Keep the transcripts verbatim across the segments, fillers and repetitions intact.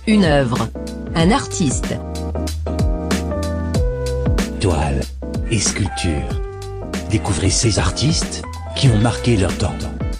Une œuvre, un artiste. Toile et sculpture. Découvrez ces artistes qui ont marqué leur temps.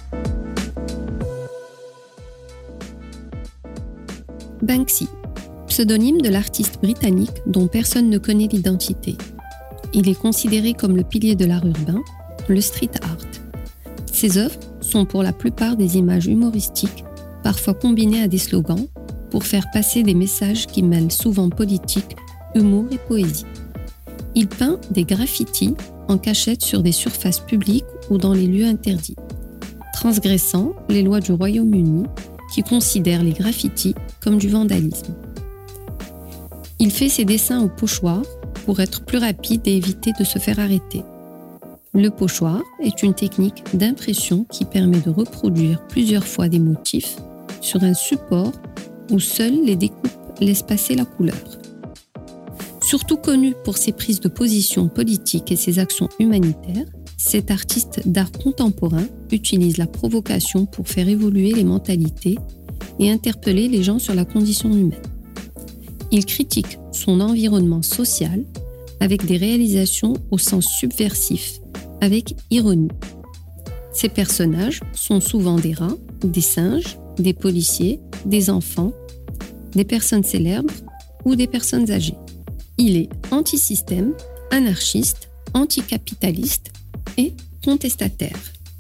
Banksy, pseudonyme de l'artiste britannique dont personne ne connaît l'identité. Il est considéré comme le pilier de l'art urbain, le street art. Ses œuvres sont pour la plupart des images humoristiques, parfois combinées à des slogans, pour faire passer des messages qui mêlent souvent politique, humour et poésie. Il peint des graffitis en cachette sur des surfaces publiques ou dans les lieux interdits, transgressant les lois du Royaume-Uni qui considèrent les graffitis comme du vandalisme. Il fait ses dessins au pochoir pour être plus rapide et éviter de se faire arrêter. Le pochoir est une technique d'impression qui permet de reproduire plusieurs fois des motifs sur un support où seules les découpes laissent passer la couleur. Surtout connu pour ses prises de position politiques et ses actions humanitaires, cet artiste d'art contemporain utilise la provocation pour faire évoluer les mentalités et interpeller les gens sur la condition humaine. Il critique son environnement social avec des réalisations au sens subversif, avec ironie. Ses personnages sont souvent des rats, des singes, des policiers, des enfants, des personnes célèbres ou des personnes âgées. Il est anti-système, anarchiste, anticapitaliste et contestataire.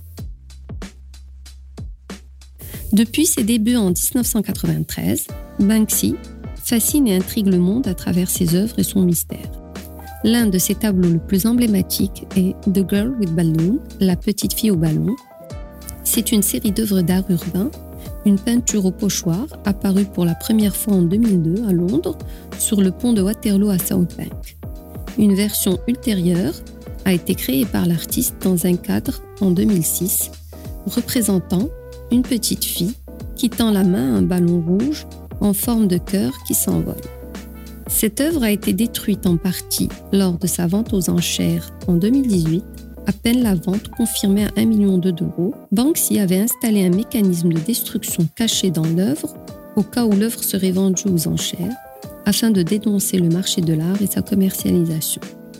Depuis ses débuts en dix-neuf cent quatre-vingt-treize, Banksy fascine et intrigue le monde à travers ses œuvres et son mystère. L'un de ses tableaux le plus emblématique est The Girl with Balloon, la petite fille au ballon. C'est une série d'œuvres d'art urbain, une peinture au pochoir apparue pour la première fois en deux mille deux à Londres sur le pont de Waterloo à South Bank. Une version ultérieure a été créée par l'artiste dans un cadre en deux mille six, représentant une petite fille qui tend la main à un ballon rouge en forme de cœur qui s'envole. Cette œuvre a été détruite en partie lors de sa vente aux enchères en deux mille dix-huit. À peine la vente confirmée à un million d'euros, Banksy avait installé un mécanisme de destruction caché dans l'œuvre au cas où l'œuvre serait vendue aux enchères, afin de dénoncer le marché de l'art et sa commercialisation.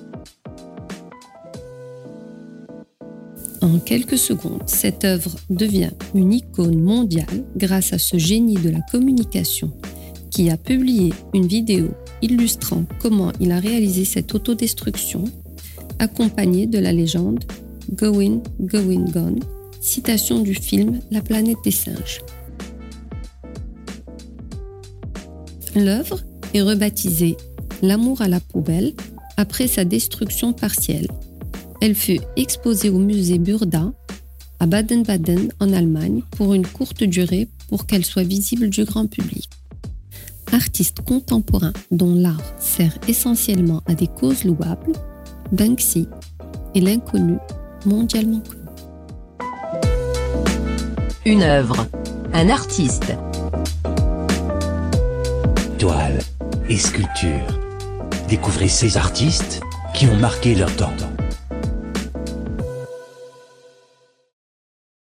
En quelques secondes, cette œuvre devient une icône mondiale grâce à ce génie de la communication qui a publié une vidéo illustrant comment il a réalisé cette autodestruction, accompagnée de la légende « Going, going, gone », citation du film « La planète des singes ». L'œuvre est rebaptisée « L'amour à la poubelle » après sa destruction partielle. Elle fut exposée au musée Burda à Baden-Baden en Allemagne pour une courte durée pour qu'elle soit visible du grand public. Artiste contemporain dont l'art sert essentiellement à des causes louables, Banksy est l'inconnu mondialement connu. Une œuvre, un artiste. Toile et sculpture. Découvrez ces artistes qui ont marqué leur temps.